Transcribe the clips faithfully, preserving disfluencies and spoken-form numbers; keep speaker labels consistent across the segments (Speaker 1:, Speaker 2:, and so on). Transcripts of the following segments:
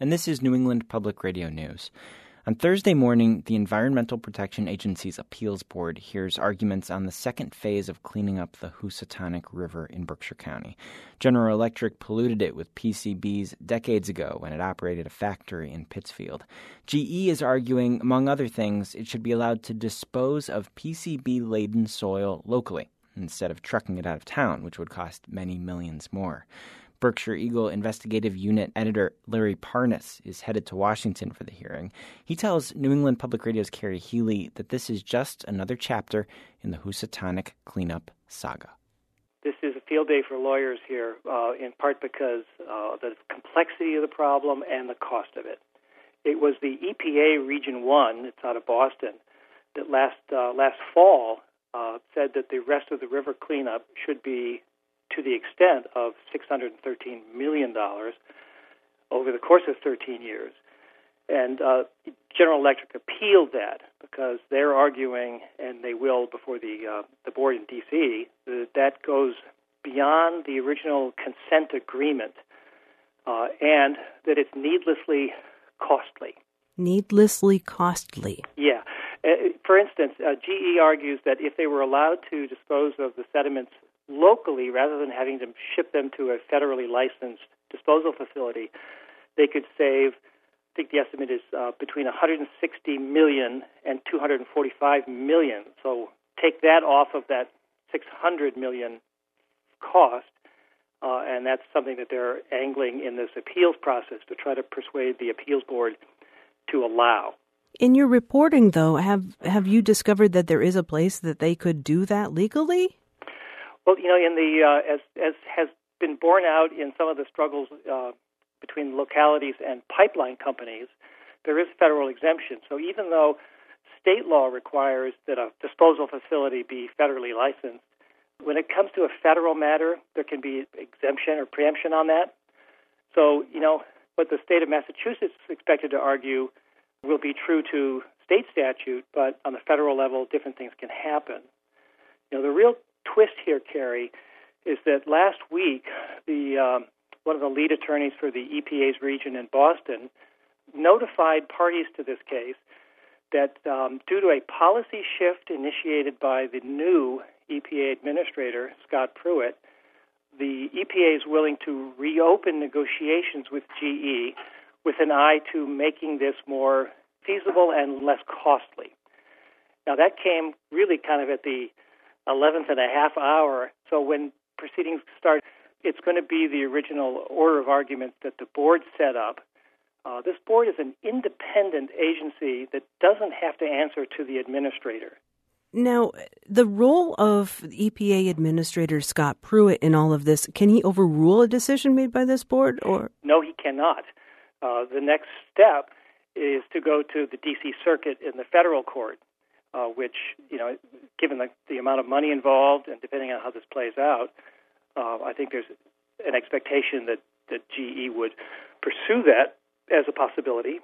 Speaker 1: and this is New England Public Radio News. On Thursday morning, the Environmental Protection Agency's Appeals Board hears arguments on the second phase of cleaning up the Housatonic River in Berkshire County. General Electric polluted it with P C Bs decades ago when it operated a factory in Pittsfield. G E is arguing, among other things, it should be allowed to dispose of P C B-laden soil locally instead of trucking it out of town, which would cost many millions more. Berkshire Eagle Investigative Unit Editor Larry Parnas is headed to Washington for the hearing. He tells New England Public Radio's Carrie Healy that this is just another chapter in the Housatonic cleanup saga.
Speaker 2: This is a field day for lawyers here, uh, in part because uh, the complexity of the problem and the cost of it. It was the E P A Region one, it's out of Boston, that last uh, last fall uh, said that the rest of the river cleanup should be to the extent of six hundred thirteen million dollars over the course of thirteen years. And uh, General Electric appealed that because they're arguing, and they will before the uh, the board in D C, that that goes beyond the original consent agreement uh, and that it's needlessly costly.
Speaker 3: Needlessly costly.
Speaker 2: Yeah. Uh, for instance, uh, G E argues that if they were allowed to dispose of the sediments locally, rather than having to ship them to a federally licensed disposal facility, they could save, I think the estimate is uh, between one hundred sixty million dollars and two hundred forty-five million dollars. So take that off of that six hundred million dollars cost, uh, and that's something that they're angling in this appeals process to try to persuade the appeals board to allow.
Speaker 3: In your reporting, though, have have you discovered that there is a place that they could do that legally?
Speaker 2: Well, you know, in the uh, as as has been borne out in some of the struggles uh, between localities and pipeline companies, there is federal exemption. So even though state law requires that a disposal facility be federally licensed, when it comes to a federal matter, there can be exemption or preemption on that. So, you know, what the state of Massachusetts is expected to argue will be true to state statute, but on the federal level, different things can happen. You know, the real twist here, Carrie, is that last week, the um, one of the lead attorneys for the E P A's region in Boston notified parties to this case that um, due to a policy shift initiated by the new E P A administrator, Scott Pruitt, the E P A is willing to reopen negotiations with G E with an eye to making this more feasible and less costly. Now, that came really kind of at the eleventh and a half hour. So when proceedings start, it's going to be the original order of argument that the board set up. Uh, this board is an independent agency that doesn't have to answer to the administrator.
Speaker 3: Now, the role of E P A Administrator Scott Pruitt in all of this, can he overrule a decision made by this board? Or
Speaker 2: No, he cannot. Uh, the next step is to go to the D C Circuit in the federal court. Uh, which, you know, given the, the amount of money involved and depending on how this plays out, uh, I think there's an expectation that, that G E would pursue that as a possibility.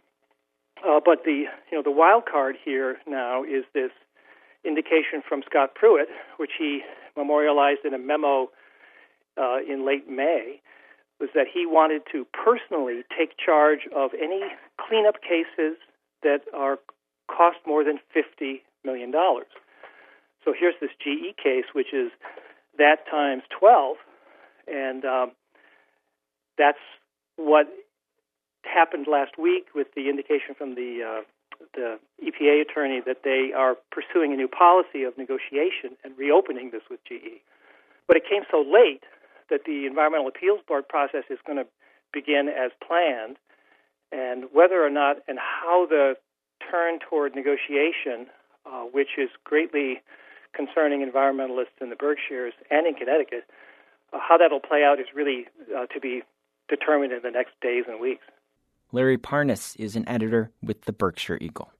Speaker 2: Uh, but the, you know, the wild card here now is this indication from Scott Pruitt, which he memorialized in a memo uh, in late May, was that he wanted to personally take charge of any cleanup cases that are cost more than fifty million dollars. So here's this G E case, which is that times twelve, and um, that's what happened last week with the indication from the uh, the E P A attorney that they are pursuing a new policy of negotiation and reopening this with G E. But it came so late that the Environmental Appeals Board process is going to begin as planned, and whether or not and how the turn toward negotiation, uh, which is greatly concerning environmentalists in the Berkshires and in Connecticut, uh, how that'll play out is really uh, to be determined in the next days and weeks.
Speaker 1: Larry Parnas is an editor with the Berkshire Eagle.